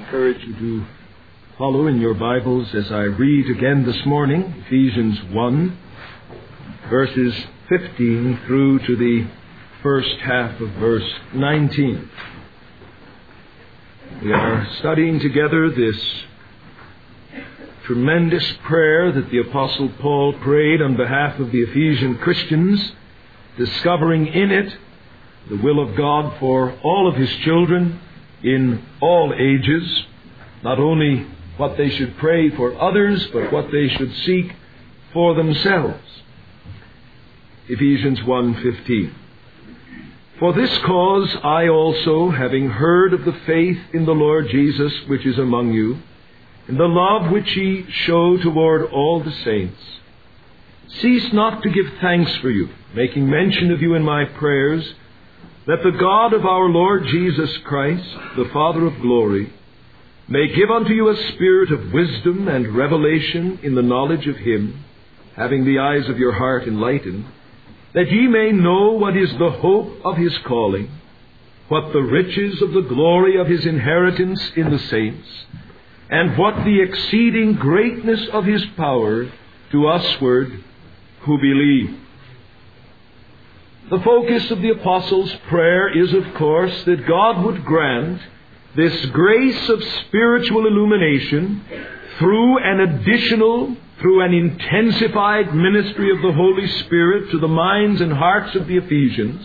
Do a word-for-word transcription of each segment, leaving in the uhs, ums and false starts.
encourage you to follow in your Bibles as I read again this morning, Ephesians one, verses fifteen through to the first half of verse nineteen. We are studying together this tremendous prayer that the Apostle Paul prayed on behalf of the Ephesian Christians, discovering in it the will of God for all of His children in all ages, not only what they should pray for others, but what they should seek for themselves. Ephesians one fifteen. For this cause I also, having heard of the faith in the Lord Jesus which is among you, and the love which ye show toward all the saints, cease not to give thanks for you, making mention of you in my prayers, that the God of our Lord Jesus Christ, the Father of glory, may give unto you a spirit of wisdom and revelation in the knowledge of Him, having the eyes of your heart enlightened, that ye may know what is the hope of His calling, what the riches of the glory of His inheritance in the saints, and what the exceeding greatness of His power to usward who believe. The focus of the Apostles' prayer is, of course, that God would grant this grace of spiritual illumination through an additional, through an intensified ministry of the Holy Spirit to the minds and hearts of the Ephesians,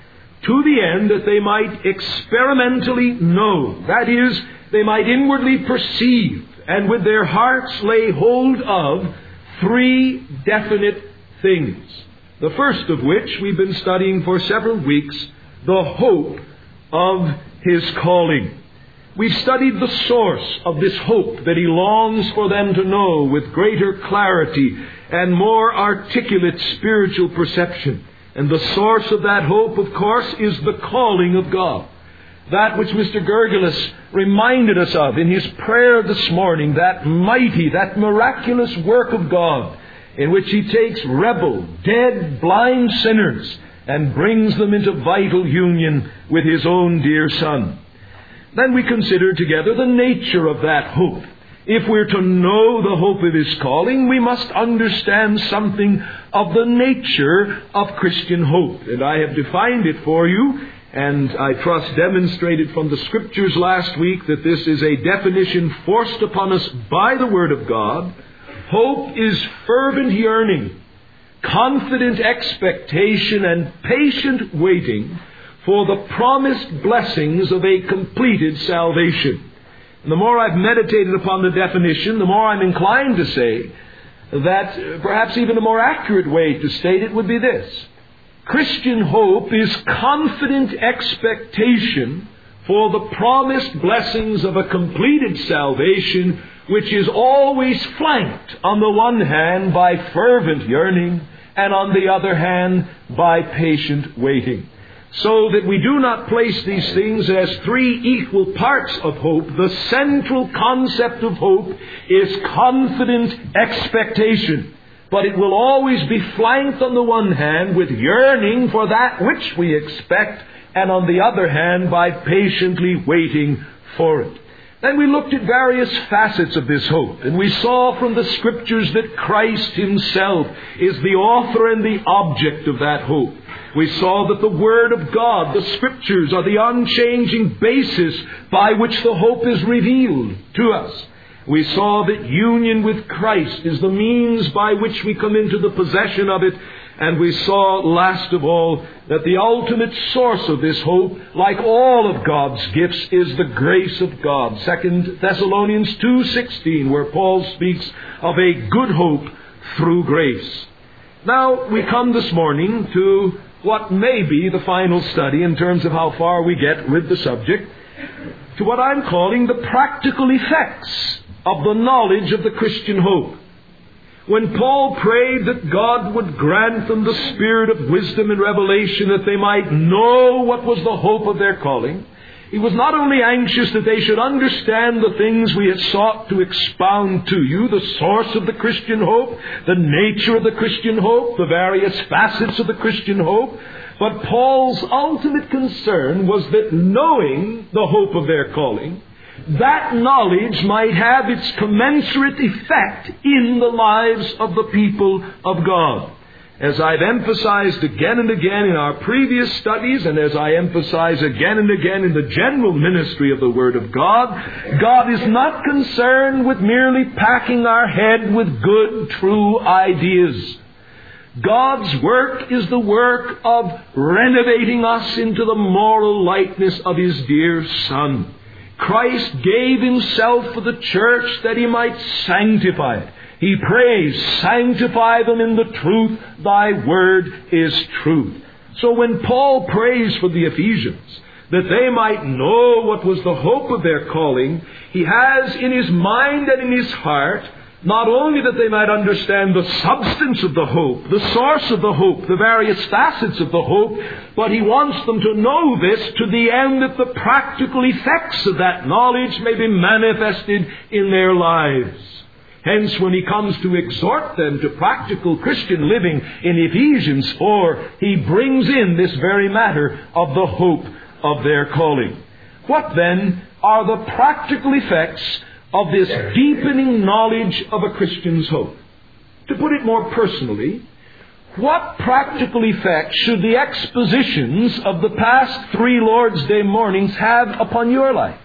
to the end that they might experimentally know, that is, they might inwardly perceive and with their hearts lay hold of three definite things. The first of which we've been studying for several weeks, the hope of His calling. We've studied the source of this hope that He longs for them to know with greater clarity and more articulate spiritual perception. And the source of that hope, of course, is the calling of God. That which Mister Gergelis reminded us of in his prayer this morning, that mighty, that miraculous work of God, in which He takes rebel, dead, blind sinners and brings them into vital union with His own dear Son. Then we consider together the nature of that hope. If we're to know the hope of His calling, we must understand something of the nature of Christian hope. And I have defined it for you, and I trust demonstrated from the Scriptures last week that this is a definition forced upon us by the Word of God. Hope is fervent yearning, confident expectation, and patient waiting for the promised blessings of a completed salvation. And the more I've meditated upon the definition, the more I'm inclined to say that perhaps even a more accurate way to state it would be this. Christian hope is confident expectation for the promised blessings of a completed salvation, which is always flanked on the one hand by fervent yearning and on the other hand by patient waiting. So that we do not place these things as three equal parts of hope. The central concept of hope is confident expectation. But it will always be flanked on the one hand with yearning for that which we expect, and on the other hand by patiently waiting for it. Then we looked at various facets of this hope, and we saw from the Scriptures that Christ Himself is the author and the object of that hope. We saw that the Word of God, the Scriptures, are the unchanging basis by which the hope is revealed to us. We saw that union with Christ is the means by which we come into the possession of it. And we saw, last of all, that the ultimate source of this hope, like all of God's gifts, is the grace of God. Second Thessalonians two sixteen, where Paul speaks of a good hope through grace. Now, we come this morning to what may be the final study in terms of how far we get with the subject, to what I'm calling the practical effects of the knowledge of the Christian hope. When Paul prayed that God would grant them the spirit of wisdom and revelation that they might know what was the hope of their calling, he was not only anxious that they should understand the things we had sought to expound to you, the source of the Christian hope, the nature of the Christian hope, the various facets of the Christian hope, but Paul's ultimate concern was that knowing the hope of their calling, that knowledge might have its commensurate effect in the lives of the people of God. As I've emphasized again and again in our previous studies, and as I emphasize again and again in the general ministry of the Word of God, God is not concerned with merely packing our head with good, true ideas. God's work is the work of renovating us into the moral likeness of His dear Son. Christ gave Himself for the church that He might sanctify it. He prays, sanctify them in the truth, thy word is truth. So when Paul prays for the Ephesians, that they might know what was the hope of their calling, he has in his mind and in his heart, not only that they might understand the substance of the hope, the source of the hope, the various facets of the hope, but he wants them to know this to the end that the practical effects of that knowledge may be manifested in their lives. Hence, when he comes to exhort them to practical Christian living in Ephesians four, he brings in this very matter of the hope of their calling. What then are the practical effects of this deepening knowledge of a Christian's hope? To put it more personally, what practical effect should the expositions of the past three Lord's Day mornings have upon your life?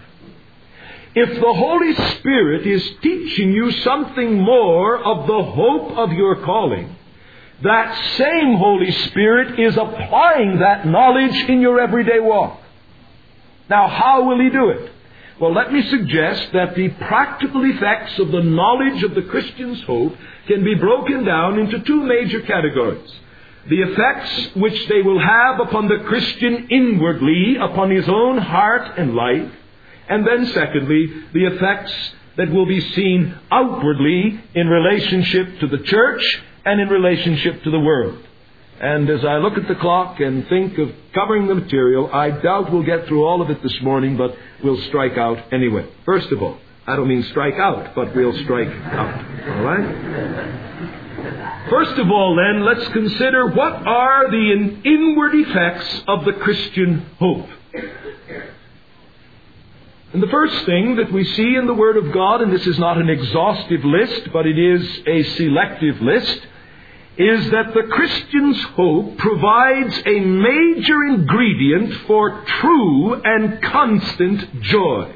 If the Holy Spirit is teaching you something more of the hope of your calling, that same Holy Spirit is applying that knowledge in your everyday walk. Now, how will He do it? Well, let me suggest that the practical effects of the knowledge of the Christian's hope can be broken down into two major categories. The effects which they will have upon the Christian inwardly, upon his own heart and life. And then secondly, the effects that will be seen outwardly in relationship to the church and in relationship to the world. And as I look at the clock and think of covering the material, I doubt we'll get through all of it this morning, but we'll strike out anyway. First of all, I don't mean strike out, but we'll strike out. All right? First of all, then, let's consider what are the inward effects of the Christian hope. And the first thing that we see in the Word of God, and this is not an exhaustive list, but it is a selective list, is that the Christian's hope provides a major ingredient for true and constant joy.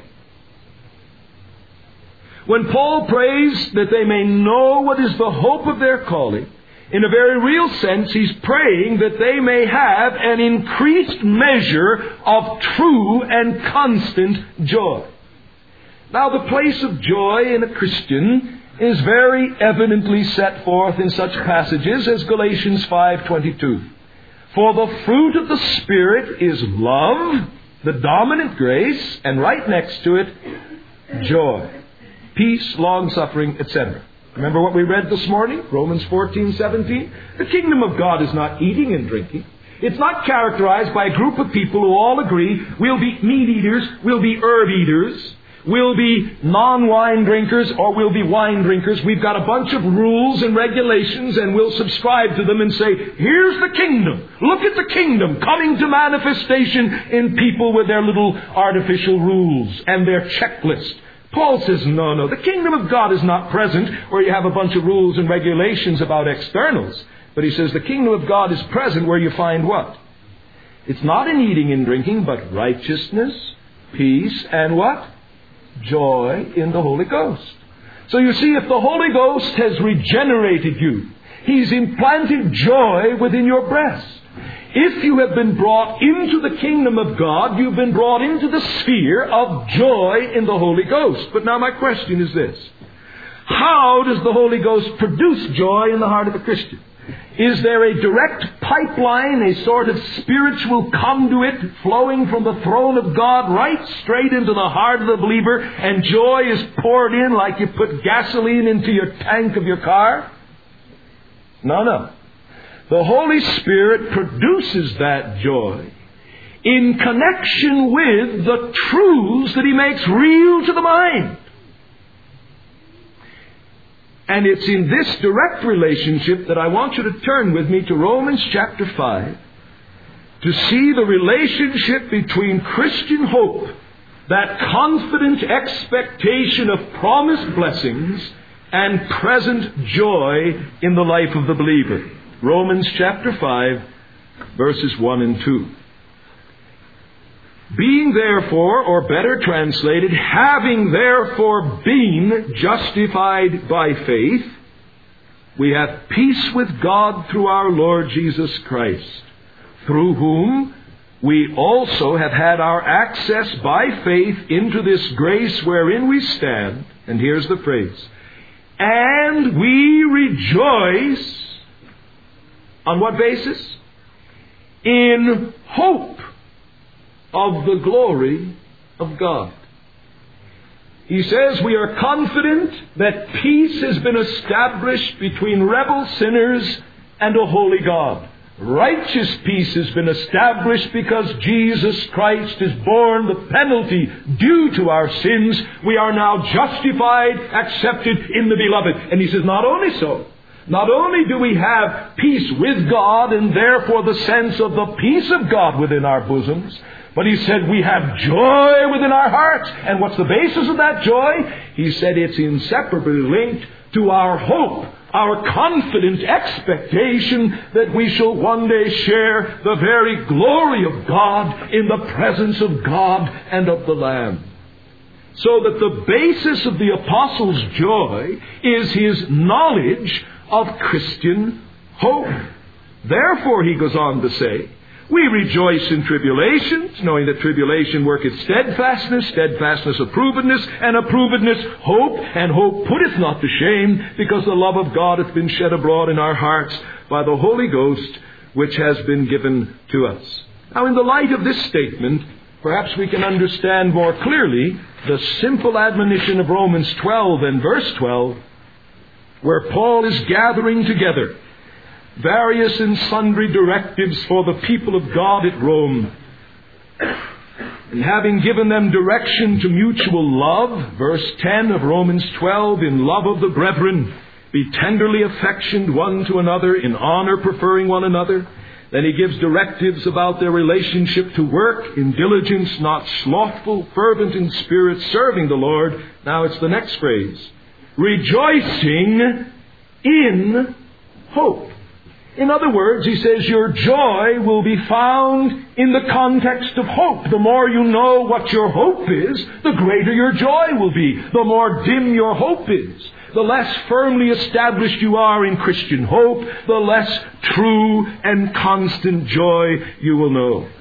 When Paul prays that they may know what is the hope of their calling, in a very real sense, he's praying that they may have an increased measure of true and constant joy. Now, the place of joy in a Christian is very evidently set forth in such passages as Galatians five twenty-two. For the fruit of the Spirit is love, the dominant grace, and right next to it, joy, peace, long-suffering, et cetera. Remember what we read this morning? Romans fourteen seventeen. The kingdom of God is not eating and drinking. It's not characterized by a group of people who all agree we'll be meat eaters, we'll be herb eaters, we'll be non-wine drinkers, or we'll be wine drinkers. We've got a bunch of rules and regulations, and we'll subscribe to them and say, here's the kingdom. Look at the kingdom coming to manifestation in people with their little artificial rules and their checklist. Paul says, no, no, the kingdom of God is not present where you have a bunch of rules and regulations about externals. But he says the kingdom of God is present where you find what? It's not in eating and drinking, but righteousness, peace, and what? Joy in the Holy Ghost. So you see, if the Holy Ghost has regenerated you, He's implanted joy within your breast. If you have been brought into the kingdom of God, you've been brought into the sphere of joy in the Holy Ghost. But now my question is this. How does the Holy Ghost produce joy in the heart of a Christian? Is there a direct pipeline, a sort of spiritual conduit flowing from the throne of God right straight into the heart of the believer, and joy is poured in like you put gasoline into your tank of your car? No, no. The Holy Spirit produces that joy in connection with the truths that He makes real to the mind. And it's in this direct relationship that I want you to turn with me to Romans chapter five to see the relationship between Christian hope, that confident expectation of promised blessings and present joy in the life of the believer. Romans chapter five, verses one and two. Being therefore, or better translated, having therefore been justified by faith, we have peace with God through our Lord Jesus Christ, through whom we also have had our access by faith into this grace wherein we stand. And here's the phrase. And we rejoice. On what basis? In hope of the glory of God. He says we are confident that peace has been established between rebel sinners and a holy God. Righteous peace has been established because Jesus Christ has borne the penalty due to our sins. We are now justified, accepted in the Beloved. And he says not only so, not only do we have peace with God and therefore the sense of the peace of God within our bosoms, but he said we have joy within our hearts. And what's the basis of that joy? He said it's inseparably linked to our hope, our confident expectation that we shall one day share the very glory of God in the presence of God and of the Lamb. So that the basis of the apostle's joy is his knowledge of Christian hope. Therefore, he goes on to say, we rejoice in tribulations, knowing that tribulation worketh steadfastness, steadfastness approvedness, and approvedness hope, and hope putteth not to shame, because the love of God hath been shed abroad in our hearts by the Holy Ghost, which has been given to us. Now, in the light of this statement, perhaps we can understand more clearly the simple admonition of Romans twelve and verse twelve, where Paul is gathering together various and sundry directives for the people of God at Rome. And having given them direction to mutual love, verse ten of Romans twelve, in love of the brethren, be tenderly affectioned one to another, in honor preferring one another. Then he gives directives about their relationship to work, in diligence, not slothful, fervent in spirit, serving the Lord. Now it's the next phrase. Rejoicing in hope. In other words, he says your joy will be found in the context of hope. The more you know what your hope is, the greater your joy will be. The more dim your hope is, the less firmly established you are in Christian hope, the less true and constant joy you will know.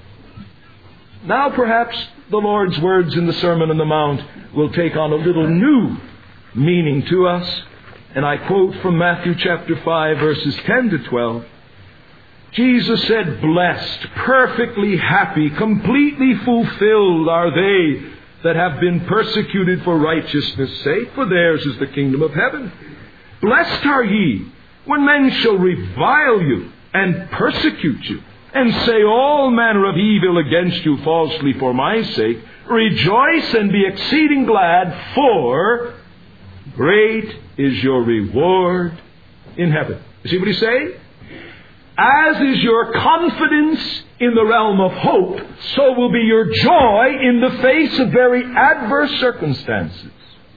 Now perhaps the Lord's words in the Sermon on the Mount will take on a little new meaning to us. And I quote from Matthew chapter five, verses ten to twelve. Jesus said, blessed, perfectly happy, completely fulfilled are they that have been persecuted for righteousness' sake, for theirs is the kingdom of heaven. Blessed are ye when men shall revile you and persecute you, and say all manner of evil against you falsely for my sake. Rejoice and be exceeding glad, for great is your reward in heaven. You see what he's saying? As is your confidence in the realm of hope, so will be your joy in the face of very adverse circumstances.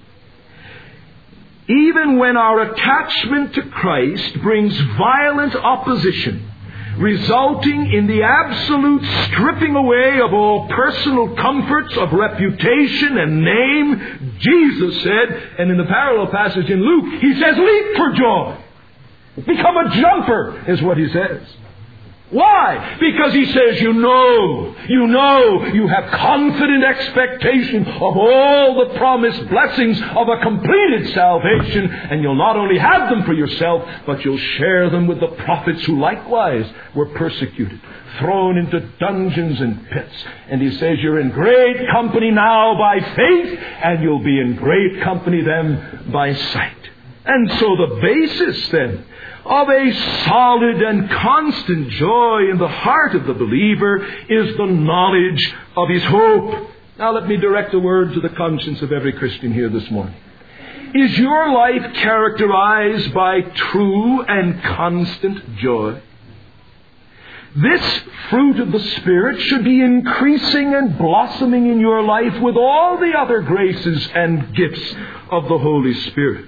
Even when our attachment to Christ brings violent opposition, resulting in the absolute stripping away of all personal comforts, of reputation and name, Jesus said, and in the parallel passage in Luke, he says, leap for joy. Become a jumper, is what he says. Why? Because he says, you know, you know, you have confident expectation of all the promised blessings of a completed salvation, and you'll not only have them for yourself, but you'll share them with the prophets who likewise were persecuted, thrown into dungeons and pits. And he says, you're in great company now by faith, and you'll be in great company then by sight. And so the basis then of a solid and constant joy in the heart of the believer is the knowledge of his hope. Now let me direct a word to the conscience of every Christian here this morning. Is your life characterized by true and constant joy? This fruit of the Spirit should be increasing and blossoming in your life with all the other graces and gifts of the Holy Spirit.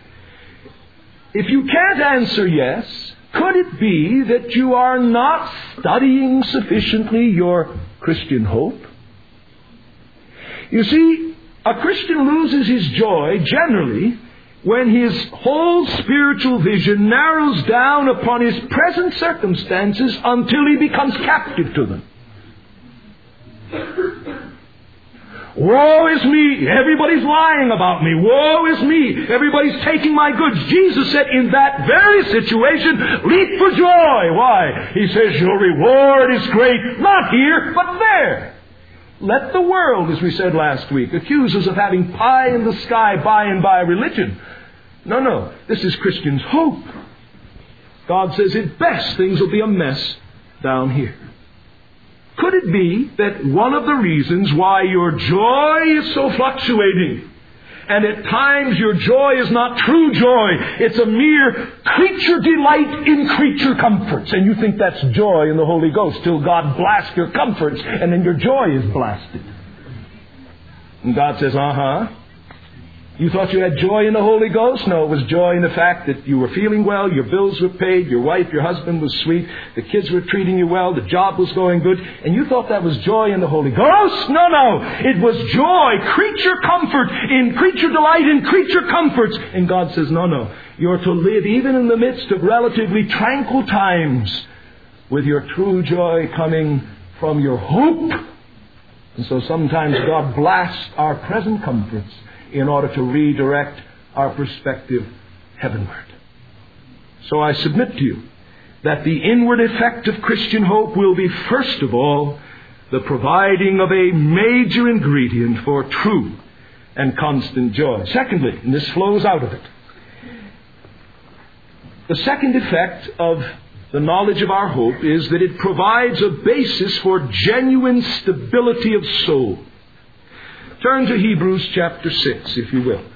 If you can't answer yes, could it be that you are not studying sufficiently your Christian hope? You see, a Christian loses his joy generally when his whole spiritual vision narrows down upon his present circumstances until he becomes captive to them. Woe is me! Everybody's lying about me. Woe is me! Everybody's taking my goods. Jesus said, in that very situation, leap for joy. Why? He says, your reward is great, not here, but there. Let the world, as we said last week, accuse us of having pie in the sky by and by religion. No, no. This is Christians' hope. God says at best things will be a mess down here. Could it be that one of the reasons why your joy is so fluctuating, and at times your joy is not true joy, it's a mere creature delight in creature comforts, and you think that's joy in the Holy Ghost till God blasts your comforts, and then your joy is blasted. And God says, uh-huh. You thought you had joy in the Holy Ghost? No, it was joy in the fact that you were feeling well, your bills were paid, your wife, your husband was sweet, the kids were treating you well, the job was going good, and you thought that was joy in the Holy Ghost? No, no. It was joy, creature comfort, in creature delight, in creature comforts. And God says, no, no. You're to live even in the midst of relatively tranquil times with your true joy coming from your hope. And so sometimes God blasts our present comforts in order to redirect our perspective heavenward. So I submit to you that the inward effect of Christian hope will be, first of all, the providing of a major ingredient for true and constant joy. Secondly, and this flows out of it, the second effect of the knowledge of our hope is that it provides a basis for genuine stability of soul. Turn to Hebrews chapter six, if you will.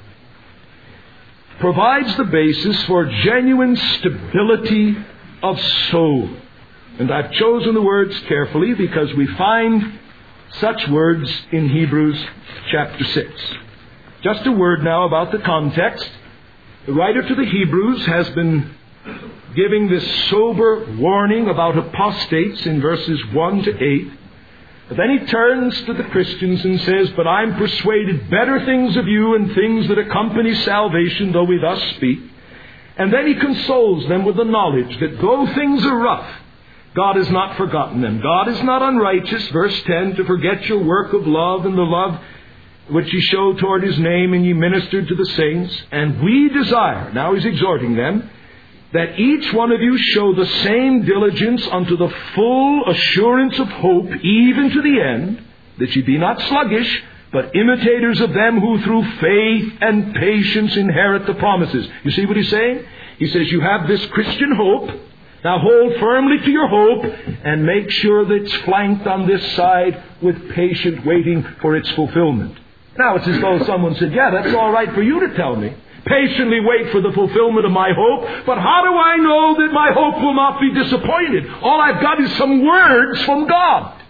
Provides the basis for genuine stability of soul. And I've chosen the words carefully because we find such words in Hebrews chapter six. Just a word now about the context. The writer to the Hebrews has been giving this sober warning about apostates in verses one to eight. But then he turns to the Christians and says, but I'm persuaded better things of you and things that accompany salvation, though we thus speak. And then he consoles them with the knowledge that though things are rough, God has not forgotten them. God is not unrighteous, verse ten, to forget your work of love and the love which ye showed toward his name, and ye ministered to the saints. And we desire, now he's exhorting them, that each one of you show the same diligence unto the full assurance of hope, even to the end, that ye be not sluggish, but imitators of them who through faith and patience inherit the promises. You see what he's saying? He says you have this Christian hope. Now hold firmly to your hope and make sure that it's flanked on this side with patient waiting for its fulfillment. Now it's as though someone said, yeah, that's all right for you to tell me. Patiently wait for the fulfillment of my hope. But how do I know that my hope will not be disappointed? All I've got is some words from God.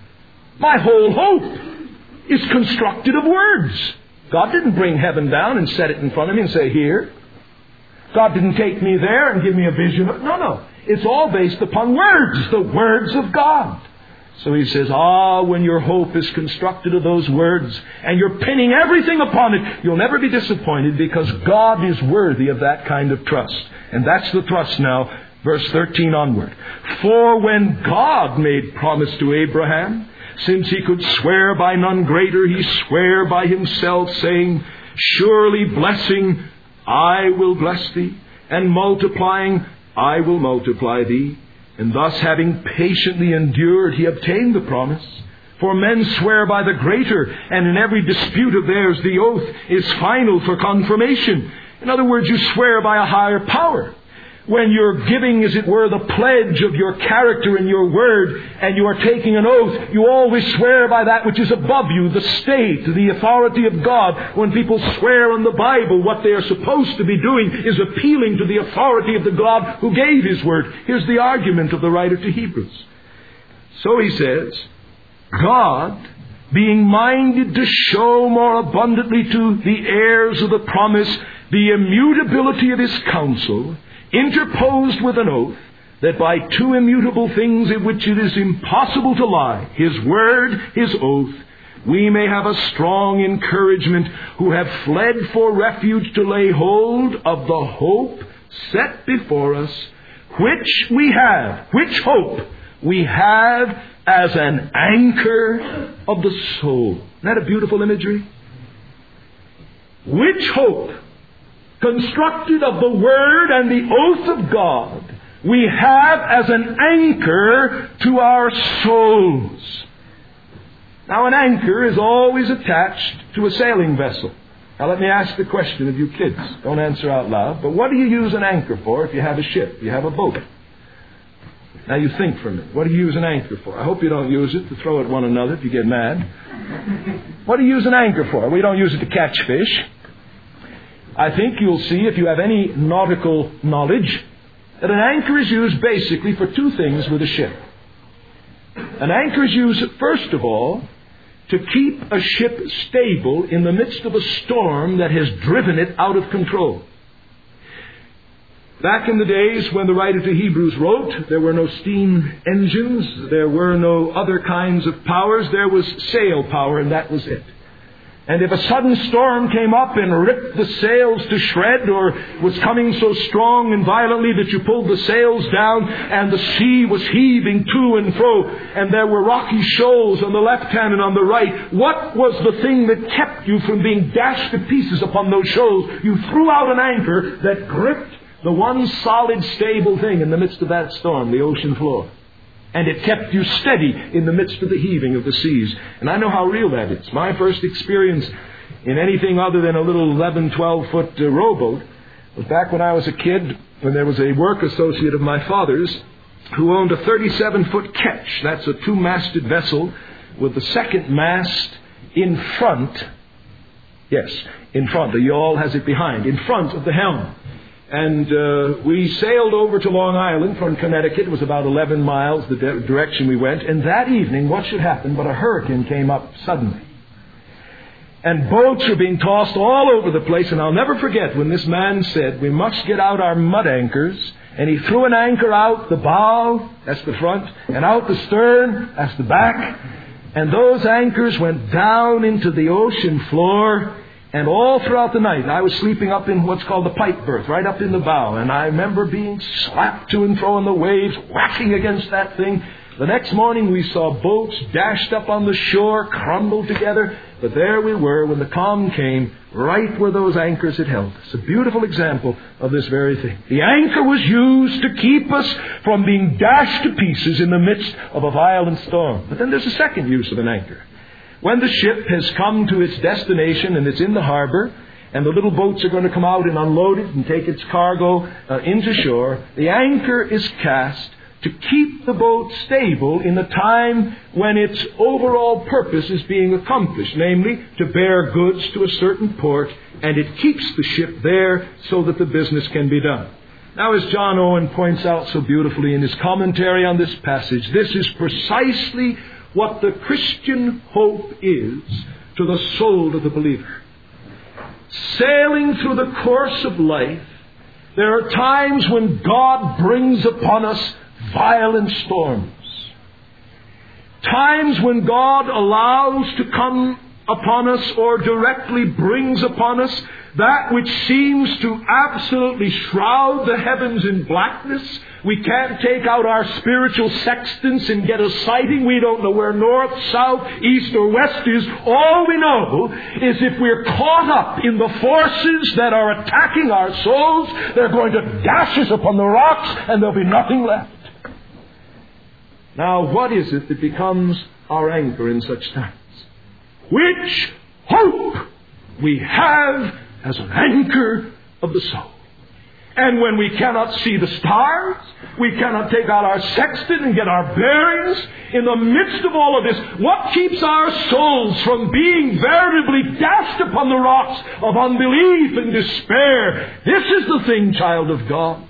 My whole hope is constructed of words. God didn't bring heaven down and set it in front of me and say, here. God didn't take me there and give me a vision. No, no. It's all based upon words, the words of God. So he says, ah, when your hope is constructed of those words and you're pinning everything upon it, you'll never be disappointed because God is worthy of that kind of trust. And that's the thrust now, verse thirteen onward. For when God made promise to Abraham, since he could swear by none greater, he sware by himself, saying, surely blessing, I will bless thee, and multiplying, I will multiply thee. And thus, having patiently endured, he obtained the promise. For men swear by the greater, and in every dispute of theirs the oath is final for confirmation. In other words, you swear by a higher power. when you're giving, as it were, the pledge of your character and your word, and you are taking an oath, you always swear by that which is above you, the state, the authority of God. When people swear on the Bible, what they are supposed to be doing is appealing to the authority of the God who gave His word. Here's the argument of the writer to Hebrews. So he says, God, being minded to show more abundantly to the heirs of the promise the immutability of His counsel, interposed with an oath, that by two immutable things in which it is impossible to lie, His word, His oath, we may have a strong encouragement, who have fled for refuge to lay hold of the hope set before us, which we have, which hope we have as an anchor of the soul. Isn't that a beautiful imagery? Which hope, constructed of the Word and the oath of God, we have as an anchor to our souls. Now, an anchor is always attached to a sailing vessel. Now, let me ask the question of you kids. Don't answer out loud. But what do you use an anchor for if you have a ship, you have a boat? Now, you think for a minute. What do you use an anchor for? I hope you don't use it to throw at one another if you get mad. What do you use an anchor for? We don't use it to catch fish. I think you'll see, if you have any nautical knowledge, that an anchor is used basically for two things with a ship. An anchor is used, first of all, to keep a ship stable in the midst of a storm that has driven it out of control. Back in the days when the writer to Hebrews wrote, there were no steam engines, there were no other kinds of powers, there was sail power, and that was it. And if a sudden storm came up and ripped the sails to shred, or was coming so strong and violently that you pulled the sails down and the sea was heaving to and fro, and there were rocky shoals on the left hand and on the right, what was the thing that kept you from being dashed to pieces upon those shoals? You threw out an anchor that gripped the one solid, stable thing in the midst of that storm, the ocean floor. And it kept you steady in the midst of the heaving of the seas. And I know how real that is. My first experience in anything other than a little eleven, twelve foot uh, rowboat was back when I was a kid, when there was a work associate of my father's who owned a thirty-seven foot ketch. That's a two-masted vessel with the second mast in front. Yes, in front. The yawl has it behind, in front of the helm. And uh, we sailed over to Long Island from Connecticut. It was about eleven miles the de- direction we went. And that evening, what should happen but a hurricane came up suddenly. And boats were being tossed all over the place. And I'll never forget when this man said, we must get out our mud anchors. And he threw an anchor out the bow, that's the front, and out the stern, that's the back. And those anchors went down into the ocean floor. And all throughout the night, I was sleeping up in what's called the pipe berth, right up in the bow. And I remember being slapped to and fro in the waves, whacking against that thing. The next morning, we saw boats dashed up on the shore, crumbled together. But there we were when the calm came, right where those anchors had held. It's a beautiful example of this very thing. The anchor was used to keep us from being dashed to pieces in the midst of a violent storm. But then there's a second use of an anchor. When the ship has come to its destination and it's in the harbor, and the little boats are going to come out and unload it and take its cargo uh, into shore, the anchor is cast to keep the boat stable in the time when its overall purpose is being accomplished, namely to bear goods to a certain port, and it keeps the ship there so that the business can be done. Now, as John Owen points out so beautifully in his commentary on this passage, this is precisely what the Christian hope is to the soul of the believer. Sailing through the course of life, there are times when God brings upon us violent storms. Times when God allows to come upon us or directly brings upon us that which seems to absolutely shroud the heavens in blackness. We can't take out our spiritual sextants and get a sighting. We don't know where north, south, east, or west is. All we know is if we're caught up in the forces that are attacking our souls, they're going to dash us upon the rocks and there'll be nothing left. Now, what is it that becomes our anchor in such times? Which hope we have as an anchor of the soul. And when we cannot see the stars, we cannot take out our sextant and get our bearings, in the midst of all of this, what keeps our souls from being veritably dashed upon the rocks of unbelief and despair? This is the thing, child of God.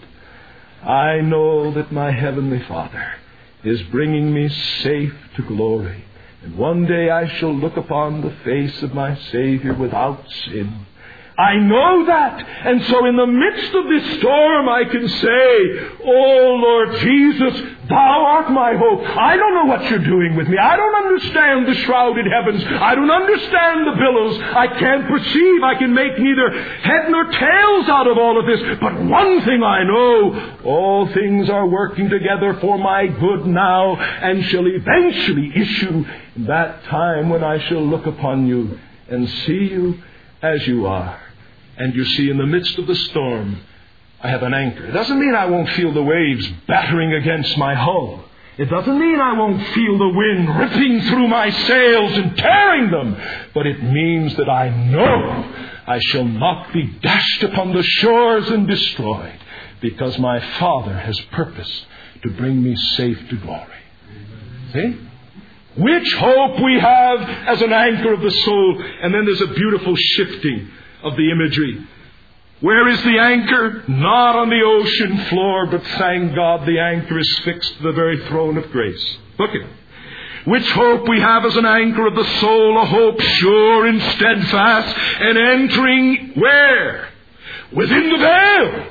I know that my Heavenly Father is bringing me safe to glory. And one day I shall look upon the face of my Savior without sin. I know that. And so in the midst of this storm I can say, oh Lord Jesus, Thou art my hope. I don't know what You're doing with me. I don't understand the shrouded heavens. I don't understand the billows. I can't perceive. I can make neither head nor tails out of all of this. But one thing I know, all things are working together for my good now, and shall eventually issue in that time when I shall look upon You and see You as You are. And you see, in the midst of the storm, I have an anchor. It doesn't mean I won't feel the waves battering against my hull. It doesn't mean I won't feel the wind ripping through my sails and tearing them. But it means that I know I shall not be dashed upon the shores and destroyed, because my Father has purposed to bring me safe to glory. See? Which hope we have as an anchor of the soul. And then there's a beautiful shifting of the imagery. Where is the anchor? Not on the ocean floor, but thank God the anchor is fixed to the very throne of grace. Look at it. Which hope we have as an anchor of the soul, a hope sure and steadfast, and entering where? Within the veil.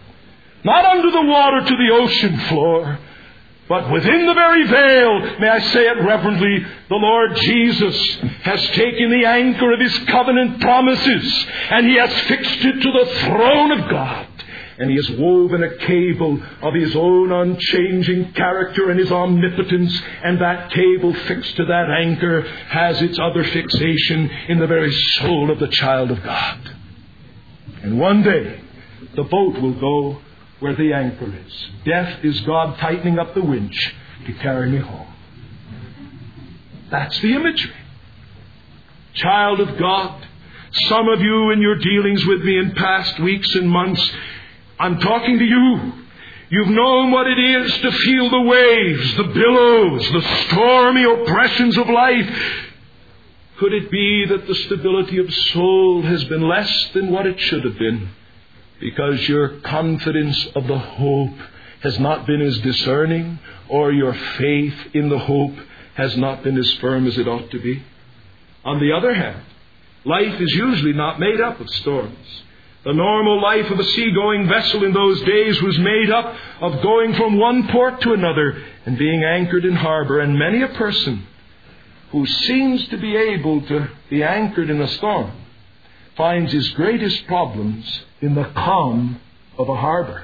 Not under the water to the ocean floor, but within the very veil. May I say it reverently, the Lord Jesus has taken the anchor of His covenant promises, and He has fixed it to the throne of God. And He has woven a cable of His own unchanging character and His omnipotence, and that cable fixed to that anchor has its other fixation in the very soul of the child of God. And one day, the boat will go where the anchor is. Death is God tightening up the winch to carry me home. That's the imagery. Child of God, some of you in your dealings with me in past weeks and months, I'm talking to you. You've known what it is to feel the waves, the billows, the stormy oppressions of life. Could it be that the stability of soul has been less than what it should have been? Because your confidence of the hope has not been as discerning, or your faith in the hope has not been as firm as it ought to be. On the other hand, life is usually not made up of storms. The normal life of a seagoing vessel in those days was made up of going from one port to another and being anchored in harbor. And many a person who seems to be able to be anchored in a storm finds his greatest problems in the calm of a harbor.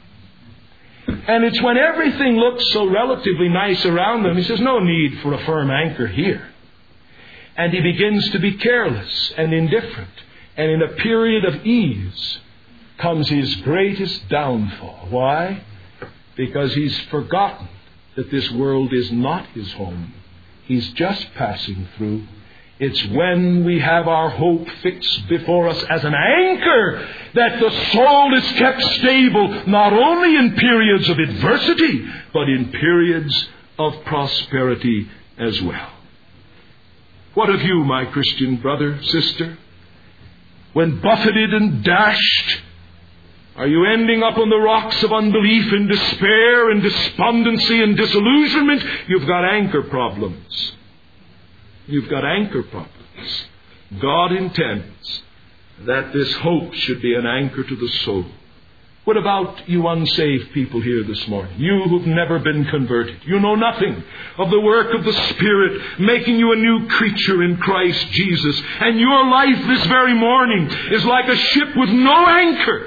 And it's when everything looks so relatively nice around them, he says, no need for a firm anchor here. And he begins to be careless and indifferent. And in a period of ease comes his greatest downfall. Why? Because he's forgotten that this world is not his home. He's just passing through. It's when we have our hope fixed before us as an anchor that the soul is kept stable, not only in periods of adversity, but in periods of prosperity as well. What of you, my Christian brother, sister? When buffeted and dashed, are you ending up on the rocks of unbelief and despair and despondency and disillusionment? You've got anchor problems. You've got anchor problems. God intends that this hope should be an anchor to the soul. What about you unsaved people here this morning? You who've never been converted. You know nothing of the work of the Spirit making you a new creature in Christ Jesus. And your life this very morning is like a ship with no anchor.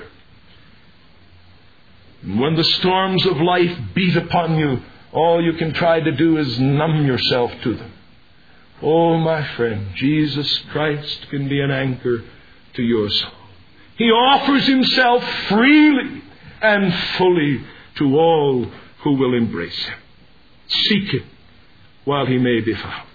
And when the storms of life beat upon you, all you can try to do is numb yourself to them. Oh, my friend, Jesus Christ can be an anchor to your soul. He offers Himself freely and fully to all who will embrace Him. Seek Him while He may be found.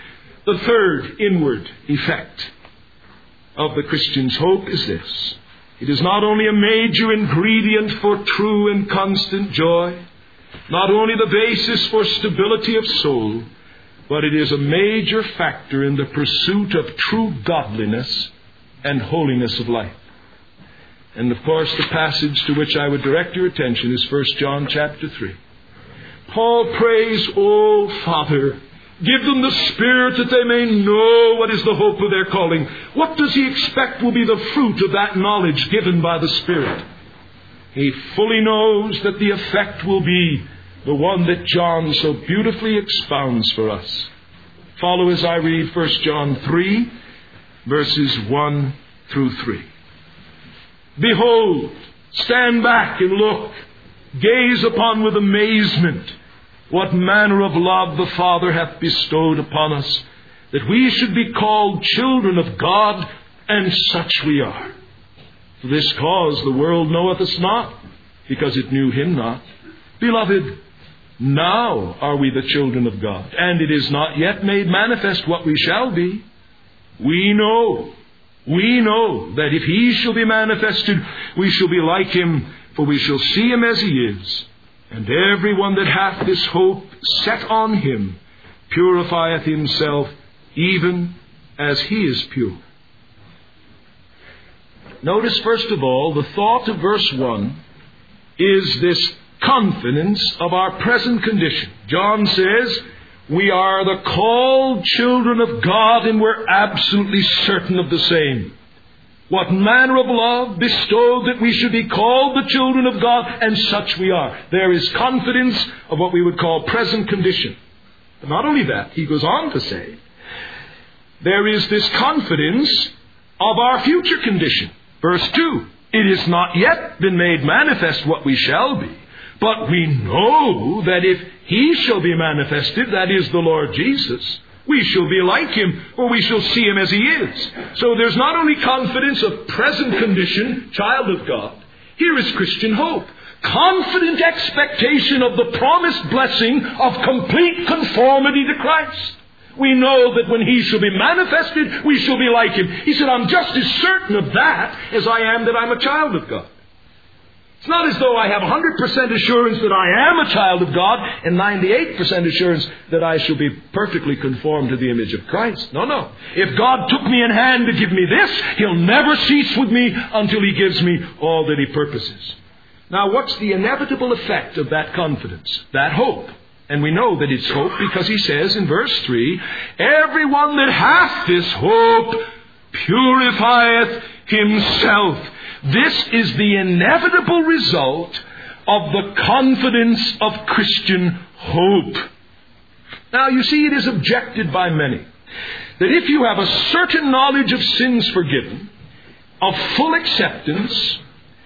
The third inward effect of the Christian's hope is this. It is not only a major ingredient for true and constant joy, not only the basis for stability of soul, but it is a major factor in the pursuit of true godliness and holiness of life. And of course, the passage to which I would direct your attention is First John chapter three. Paul prays, "O Father, give them the Spirit that they may know what is the hope of their calling." What does he expect will be the fruit of that knowledge given by the Spirit? He fully knows that the effect will be the one that John so beautifully expounds for us. Follow as I read First John three, verses one through three. "Behold, stand back and look, gaze upon with amazement what manner of love the Father hath bestowed upon us, that we should be called children of God, and such we are. For this cause the world knoweth us not, because it knew him not. Beloved, now are we the children of God, and it is not yet made manifest what we shall be. We know, we know that if he shall be manifested, we shall be like him, for we shall see him as he is. And every one that hath this hope set on him purifieth himself, even as he is pure." Notice, first of all, the thought of verse one is this confidence of our present condition. John says, we are the called children of God, and we're absolutely certain of the same. What manner of love bestowed that we should be called the children of God, and such we are. There is confidence of what we would call present condition. But not only that, he goes on to say, there is this confidence of our future condition. Verse two, "It is not yet been made manifest what we shall be, but we know that if he shall be manifested," that is the Lord Jesus, "we shall be like him, for we shall see him as he is." So there's not only confidence of present condition, child of God. Here is Christian hope. Confident expectation of the promised blessing of complete conformity to Christ. We know that when he shall be manifested, we shall be like him. He said, I'm just as certain of that as I am that I'm a child of God. It's not as though I have one hundred percent assurance that I am a child of God and ninety-eight percent assurance that I shall be perfectly conformed to the image of Christ. No, no. If God took me in hand to give me this, he'll never cease with me until he gives me all that he purposes. Now, what's the inevitable effect of that confidence, that hope? And we know that it's hope because he says in verse three, "Everyone that hath this hope purifieth himself." This is the inevitable result of the confidence of Christian hope. Now, you see, it is objected by many that if you have a certain knowledge of sins forgiven, of full acceptance,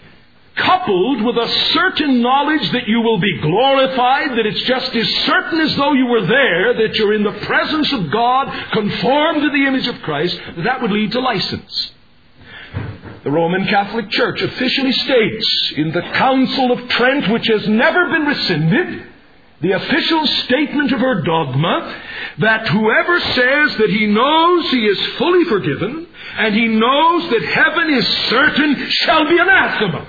coupled with a certain knowledge that you will be glorified, that it's just as certain as though you were there, that you're in the presence of God, conformed to the image of Christ, that that would lead to license. The Roman Catholic Church officially states in the Council of Trent, which has never been rescinded, the official statement of her dogma, that whoever says that he knows he is fully forgiven, and he knows that heaven is certain, shall be anathema.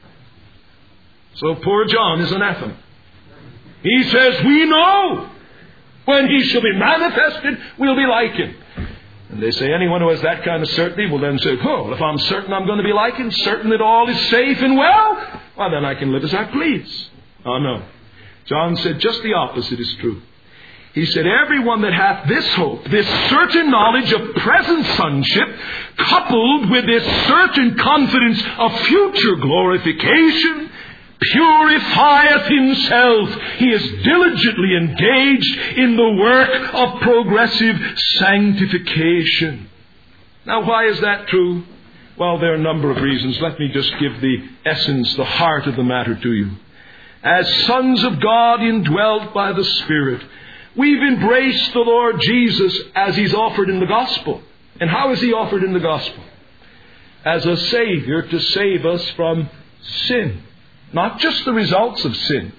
So poor John is anathema. He says, we know when he shall be manifested, we'll be like him. And they say anyone who has that kind of certainty will then say, oh, if I'm certain I'm going to be like him, certain that all is safe and well, well, then I can live as I please. Oh, no. John said just the opposite is true. He said, everyone that hath this hope, this certain knowledge of present sonship, coupled with this certain confidence of future glorification, purifieth himself. He is diligently engaged in the work of progressive sanctification. Now, why is that true? Well, there are a number of reasons. Let me just give the essence, the heart of the matter to you. As sons of God indwelt by the Spirit, we've embraced the Lord Jesus as he's offered in the gospel. And how is he offered in the gospel? As a Savior to save us from sin. Not just the results of sin.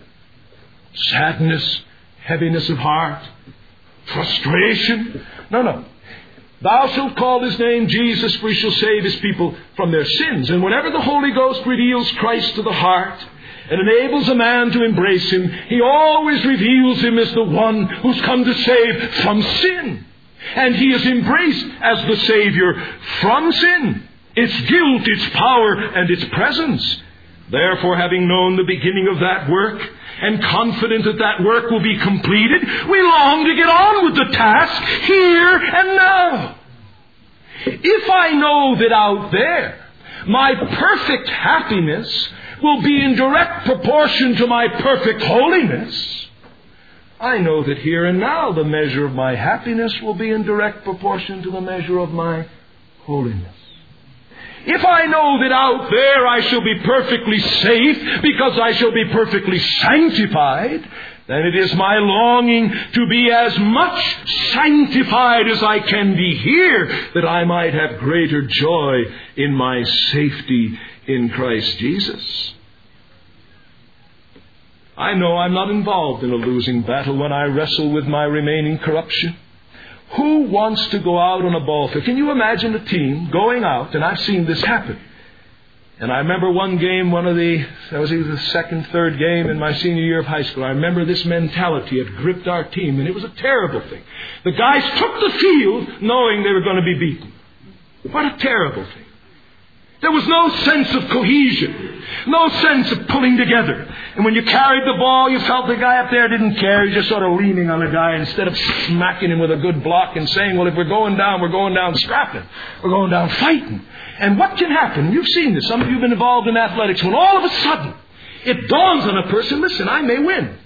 Sadness, heaviness of heart, frustration. No, no. Thou shalt call his name Jesus, for he shall save his people from their sins. And whenever the Holy Ghost reveals Christ to the heart and enables a man to embrace him, he always reveals him as the one who's come to save from sin. And he is embraced as the Savior from sin, its guilt, its power, and its presence. Therefore, having known the beginning of that work, and confident that that work will be completed, we long to get on with the task here and now. If I know that out there my perfect happiness will be in direct proportion to my perfect holiness, I know that here and now the measure of my happiness will be in direct proportion to the measure of my holiness. If I know that out there I shall be perfectly safe because I shall be perfectly sanctified, then it is my longing to be as much sanctified as I can be here, that I might have greater joy in my safety in Christ Jesus. I know I'm not involved in a losing battle when I wrestle with my remaining corruption. Who wants to go out on a ball field? Can you imagine a team going out, and I've seen this happen. And I remember one game, one of the, that was either the second, third game in my senior year of high school. I remember this mentality had gripped our team, and it was a terrible thing. The guys took the field knowing they were going to be beaten. What a terrible thing. There was no sense of cohesion, no sense of pulling together. And when you carried the ball, you felt the guy up there didn't care. He was just sort of leaning on the guy instead of smacking him with a good block and saying, well, if we're going down, we're going down scrapping. We're going down fighting. And what can happen? You've seen this. Some of you have been involved in athletics. When all of a sudden it dawns on a person, listen, I may win.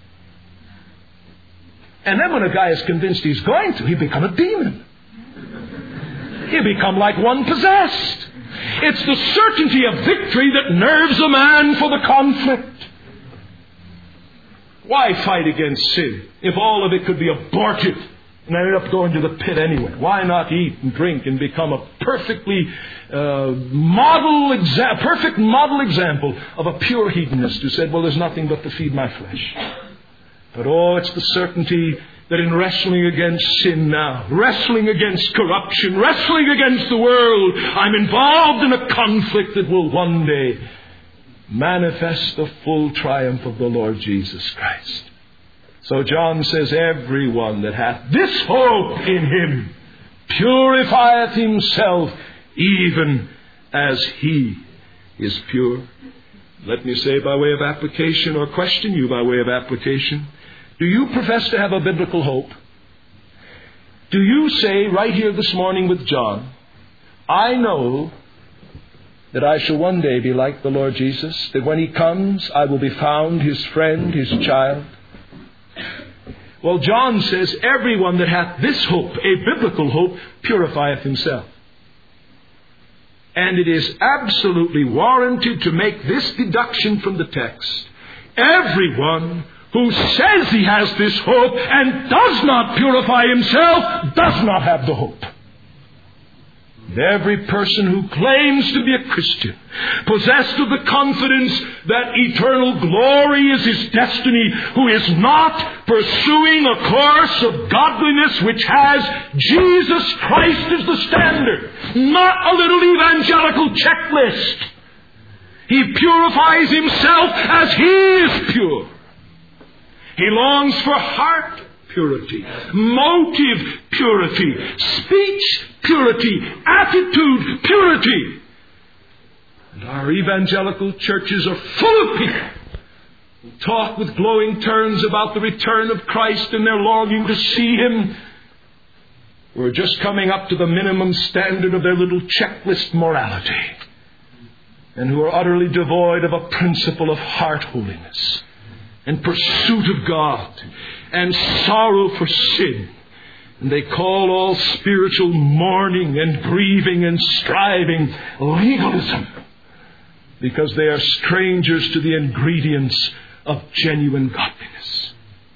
And then when a guy is convinced he's going to, he become a demon. He become like one possessed. It's the certainty of victory that nerves a man for the conflict. Why fight against sin if all of it could be aborted and I ended up going to the pit anyway? Why not eat and drink and become a perfectly uh, model, exa- perfect model example of a pure hedonist who said, well, there's nothing but to feed my flesh. But oh, it's the certainty that in wrestling against sin now, wrestling against corruption, wrestling against the world, I'm involved in a conflict that will one day manifest the full triumph of the Lord Jesus Christ. So John says, everyone that hath this hope in him purifieth himself even as he is pure. Let me say by way of application, or question you by way of application, do you profess to have a biblical hope? Do you say right here this morning with John, I know that I shall one day be like the Lord Jesus, that when he comes I will be found his friend, his child? Well, John says, everyone that hath this hope, a biblical hope, purifieth himself. And it is absolutely warranted to make this deduction from the text. Everyone who says he has this hope and does not purify himself does not have the hope. And every person who claims to be a Christian, possessed of the confidence that eternal glory is his destiny, who is not pursuing a course of godliness which has Jesus Christ as the standard, not a little evangelical checklist. He purifies himself as he is pure. He longs for heart purity, motive purity, speech purity, attitude purity. And our evangelical churches are full of people who talk with glowing terms about the return of Christ and their longing to see Him, who are just coming up to the minimum standard of their little checklist morality, and who are utterly devoid of a principle of heart holiness and pursuit of God and sorrow for sin. And they call all spiritual mourning and grieving and striving legalism, because they are strangers to the ingredients of genuine godliness.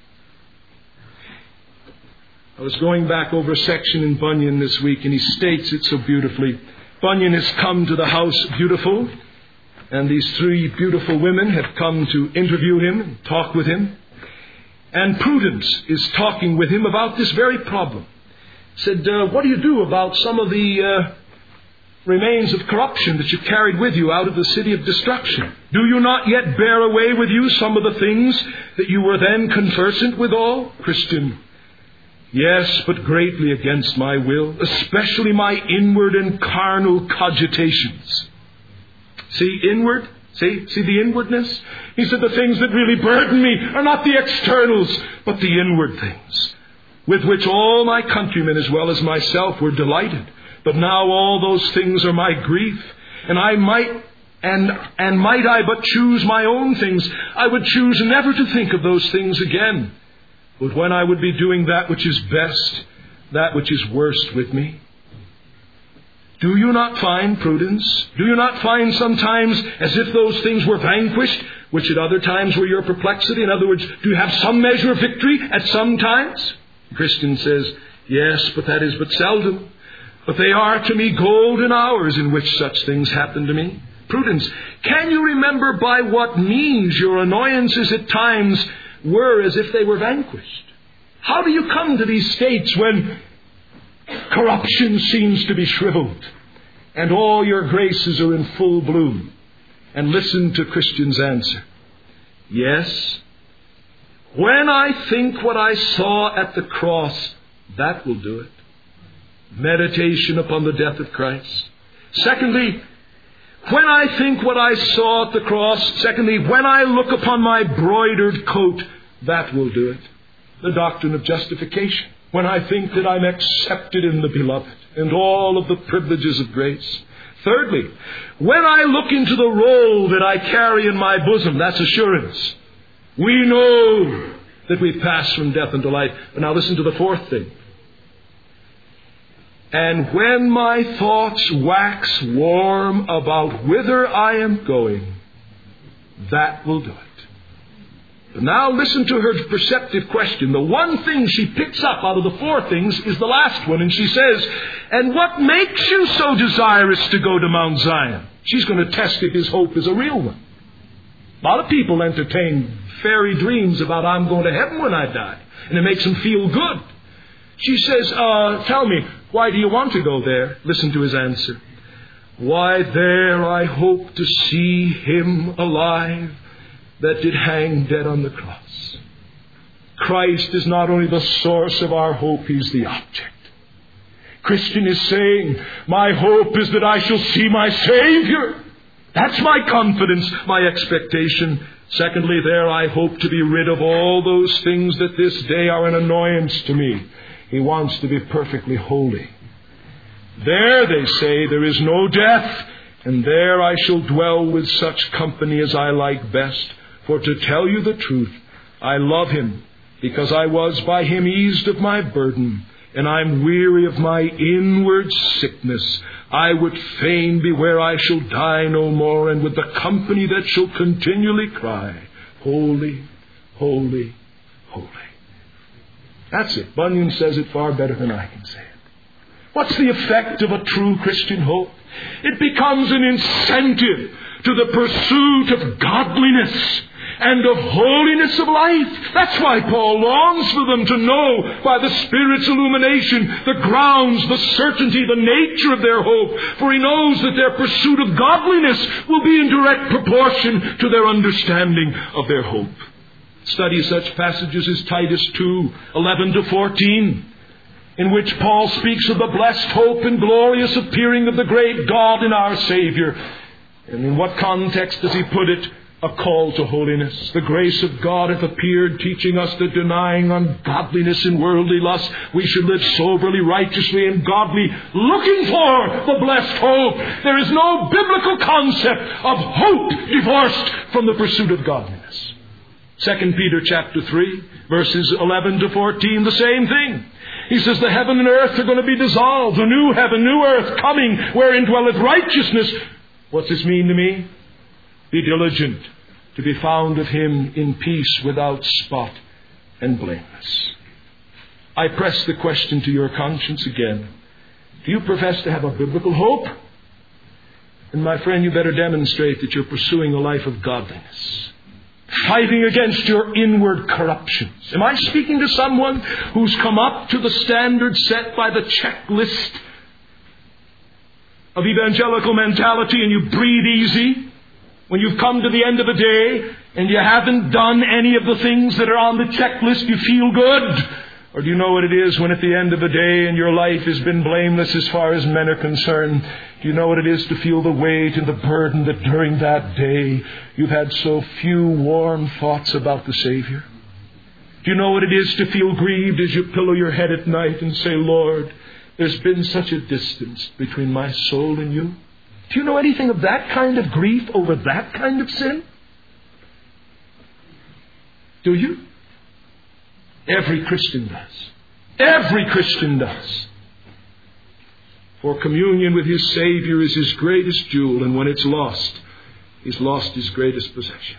I was going back over a section in Bunyan this week, and he states it so beautifully. Bunyan has come to the house Beautiful, and these three beautiful women have come to interview him and talk with him. And Prudence is talking with him about this very problem. said, uh, what do you do about some of the uh, remains of corruption that you carried with you out of the city of destruction? Do you not yet bear away with you some of the things that you were then conversant withal? Christian, yes, but greatly against my will, especially my inward and carnal cogitations. See, inward? See, see the inwardness? He said the things that really burden me are not the externals, but the inward things, with which all my countrymen as well as myself were delighted. But now all those things are my grief, and I might, and, and might I but choose my own things, I would choose never to think of those things again. But when I would be doing that which is best, that which is worst with me. Do you not find, Prudence, do you not find sometimes as if those things were vanquished, which at other times were your perplexity? In other words, do you have some measure of victory at some times? Christian says, yes, but that is but seldom. But they are to me golden hours in which such things happen to me. Prudence, can you remember by what means your annoyances at times were as if they were vanquished? How do you come to these states when corruption seems to be shriveled and all your graces are in full bloom? And listen to Christian's answer. Yes, when I think what I saw at the cross, that will do it. Meditation upon the death of Christ. Secondly, when I think what I saw at the cross, secondly, when I look upon my broidered coat, that will do it. The doctrine of justification. When I think that I'm accepted in the beloved and all of the privileges of grace. Thirdly, when I look into the roll that I carry in my bosom, that's assurance. We know that we've passed from death unto life. But now listen to the fourth thing. And when my thoughts wax warm about whither I am going, that will do it. But now listen to her perceptive question. The one thing she picks up out of the four things is the last one. And she says, and what makes you so desirous to go to Mount Zion? She's going to test if his hope is a real one. A lot of people entertain fairy dreams about I'm going to heaven when I die. And it makes them feel good. She says, uh, tell me, why do you want to go there? Listen to his answer. Why, there I hope to see him alive that did hang dead on the cross. Christ is not only the source of our hope, he's the object. Christian is saying, my hope is that I shall see my Savior. That's my confidence, my expectation. Secondly, there I hope to be rid of all those things that this day are an annoyance to me. He wants to be perfectly holy. There, they say, there is no death, and there I shall dwell with such company as I like best. For to tell you the truth, I love him, because I was by him eased of my burden, and I'm weary of my inward sickness. I would fain be where I shall die no more, and with the company that shall continually cry, Holy, holy, holy. That's it. Bunyan says it far better than I can say it. What's the effect of a true Christian hope? It becomes an incentive to the pursuit of godliness and of holiness of life. That's why Paul longs for them to know by the Spirit's illumination the grounds, the certainty, the nature of their hope. For he knows that their pursuit of godliness will be in direct proportion to their understanding of their hope. Study such passages as Titus two, eleven to fourteen, in which Paul speaks of the blessed hope and glorious appearing of the great God and our Savior. And in what context does he put it? A call to holiness. The grace of God hath appeared, teaching us that denying ungodliness and worldly lust, we should live soberly, righteously, and godly, looking for the blessed hope. There is no biblical concept of hope divorced from the pursuit of godliness. Second Peter chapter three, verses eleven to fourteen, the same thing. He says, the heaven and earth are going to be dissolved, a new heaven, new earth coming, wherein dwelleth righteousness. What's this mean to me? Be diligent to be found of him in peace, without spot and blameless. I press the question to your conscience again. Do you profess to have a biblical hope? And my friend, you better demonstrate that you're pursuing a life of godliness. fighting against your inward corruptions. Am I speaking to someone who's come up to the standard set by the checklist of evangelical mentality, and you breathe easy when you've come to the end of the day and you haven't done any of the things that are on the checklist, you feel good? Or do you know what it is when at the end of the day and your life has been blameless as far as men are concerned? Do you know what it is to feel the weight and the burden that during that day you've had so few warm thoughts about the Savior? Do you know what it is to feel grieved as you pillow your head at night and say, Lord, there's been such a distance between my soul and you? Do you know anything of that kind of grief over that kind of sin? Do you? Every Christian does. Every Christian does. For communion with his Savior is his greatest jewel, and when it's lost, he's lost his greatest possession.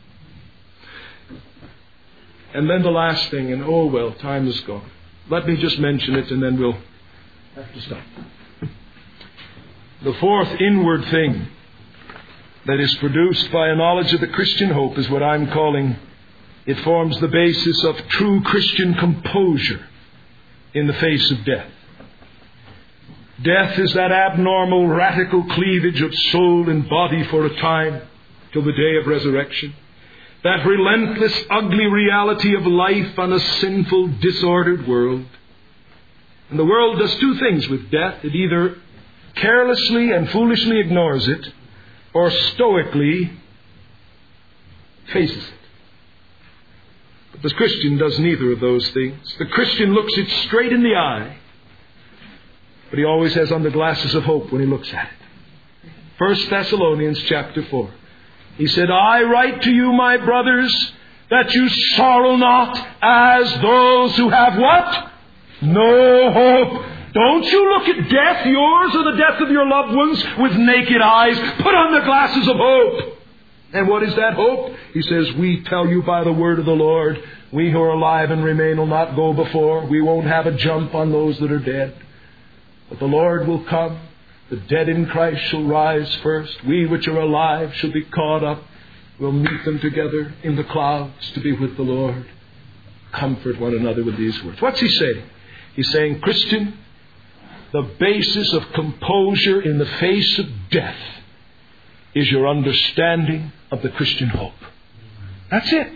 And then the last thing, and oh well, time is gone. Let me just mention it and then we'll have to stop. The fourth inward thing that is produced by a knowledge of the Christian hope is what I'm calling, it forms the basis of true Christian composure in the face of death. Death is that abnormal, radical cleavage of soul and body for a time till the day of resurrection. That relentless, ugly reality of life on a sinful, disordered world. And the world does two things with death. It either carelessly and foolishly ignores it, or stoically faces it. But the Christian does neither of those things. The Christian looks it straight in the eye, but he always has on the glasses of hope when he looks at it. First Thessalonians chapter four. He said, I write to you, my brothers, that you sorrow not as those who have what? No hope. Don't you look at death, yours or the death of your loved ones, with naked eyes. Put on the glasses of hope. And what is that hope? He says, we tell you by the word of the Lord, we who are alive and remain will not go before. We won't have a jump on those that are dead. But the Lord will come. The dead in Christ shall rise first. We which are alive shall be caught up. We'll meet them together in the clouds to be with the Lord. Comfort one another with these words. What's he saying? He's saying, Christian, the basis of composure in the face of death is your understanding of the Christian hope. That's it.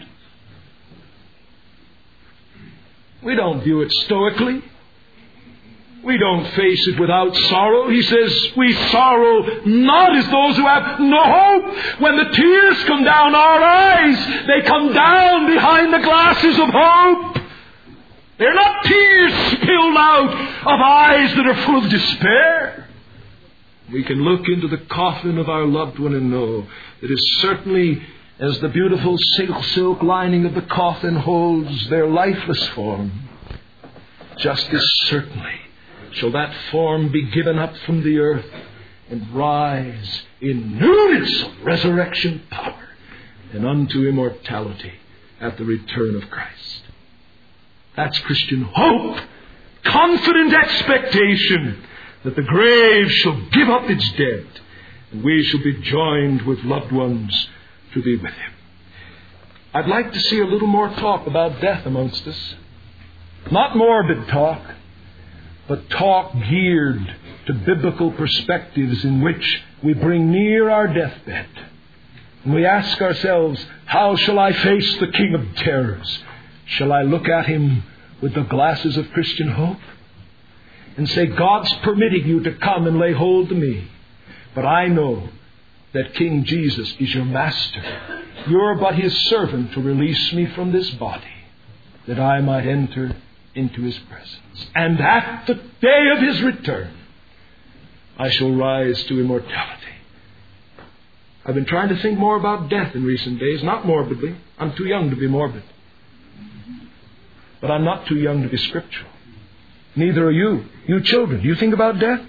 We don't view it stoically. We don't face it without sorrow. He says, we sorrow not as those who have no hope. When the tears come down our eyes, they come down behind the glasses of hope. They're not tears spilled out of eyes that are full of despair. We can look into the coffin of our loved one and know that as certainly as the beautiful silk, silk lining of the coffin holds their lifeless form, just as certainly shall that form be given up from the earth and rise in newness of resurrection power and unto immortality at the return of Christ. That's Christian hope, confident expectation that the grave shall give up its dead and we shall be joined with loved ones to be with Him. I'd like to see a little more talk about death amongst us. Not morbid talk, but talk geared to biblical perspectives in which we bring near our deathbed. And we ask ourselves, how shall I face the King of Terrors? Shall I look at Him with the glasses of Christian hope? And say, God's permitting you to come and lay hold to me. But I know that King Jesus is your master. You're but His servant to release me from this body, that I might enter into His presence. And at the day of His return, I shall rise to immortality. I've been trying to think more about death in recent days, not morbidly. I'm too young to be morbid. But I'm not too young to be scriptural. Neither are you. You children, do you think about death?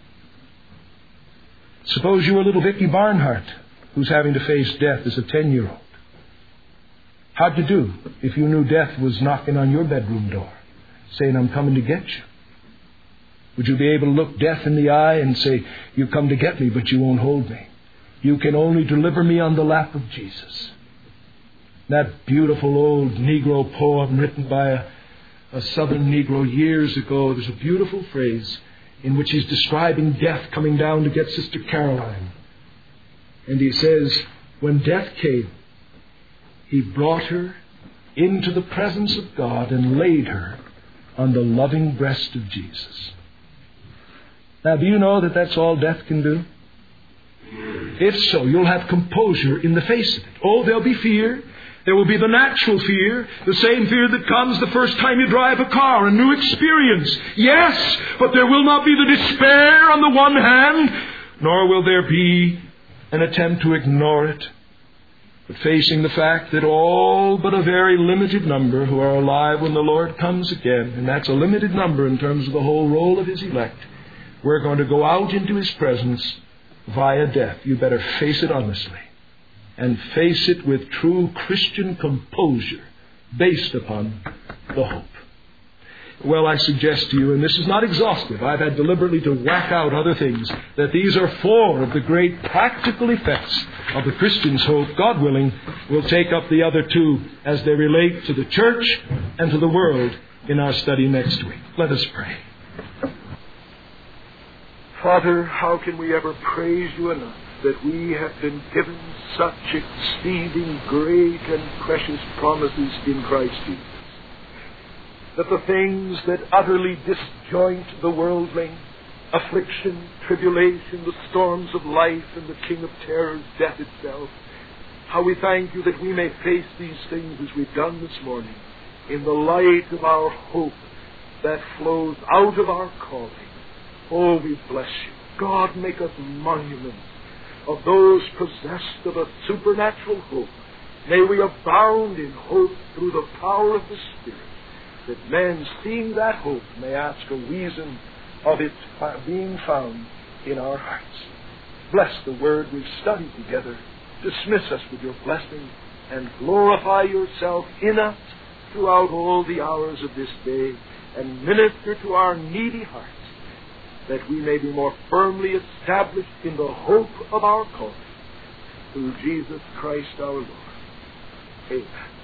Suppose you were little Vicky Barnhart, who's having to face death as a ten-year-old. How'd you do if you knew death was knocking on your bedroom door, saying, I'm coming to get you? Would you be able to look death in the eye and say, you come to get me, but you won't hold me? You can only deliver me on the lap of Jesus. That beautiful old Negro poem written by a, a Southern Negro years ago, there's a beautiful phrase in which he's describing death coming down to get Sister Caroline. And he says, when death came, he brought her into the presence of God and laid her on the loving breast of Jesus. Now, do you know that that's all death can do? If so, you'll have composure in the face of it. Oh, there'll be fear. There will be the natural fear, the same fear that comes the first time you drive a car, a new experience. Yes, but there will not be the despair on the one hand, nor will there be an attempt to ignore it. But facing the fact that all but a very limited number who are alive when the Lord comes again, and that's a limited number in terms of the whole roll of His elect, we're going to go out into His presence via death. You better face it honestly. And face it with true Christian composure based upon the hope. Well, I suggest to you, and this is not exhaustive, I've had deliberately to whack out other things, that these are four of the great practical effects of the Christian's hope. God willing, we'll take up the other two as they relate to the church and to the world in our study next week. Let us pray. Father, how can we ever praise You enough that we have been given such exceeding great and precious promises in Christ Jesus, that the things that utterly disjoint the worldling, affliction, tribulation, the storms of life, and the king of terrors, death itself, how we thank You that we may face these things as we've done this morning in the light of our hope that flows out of our calling. Oh, we bless You. God, make us monuments of those possessed of a supernatural hope. May we abound in hope through the power of the Spirit, that men, seeing that hope, may ask a reason of its being found in our hearts. Bless the word we've studied together. Dismiss us with Your blessing, and glorify Yourself in us throughout all the hours of this day, and minister to our needy hearts, that we may be more firmly established in the hope of our calling. Through Jesus Christ our Lord. Amen.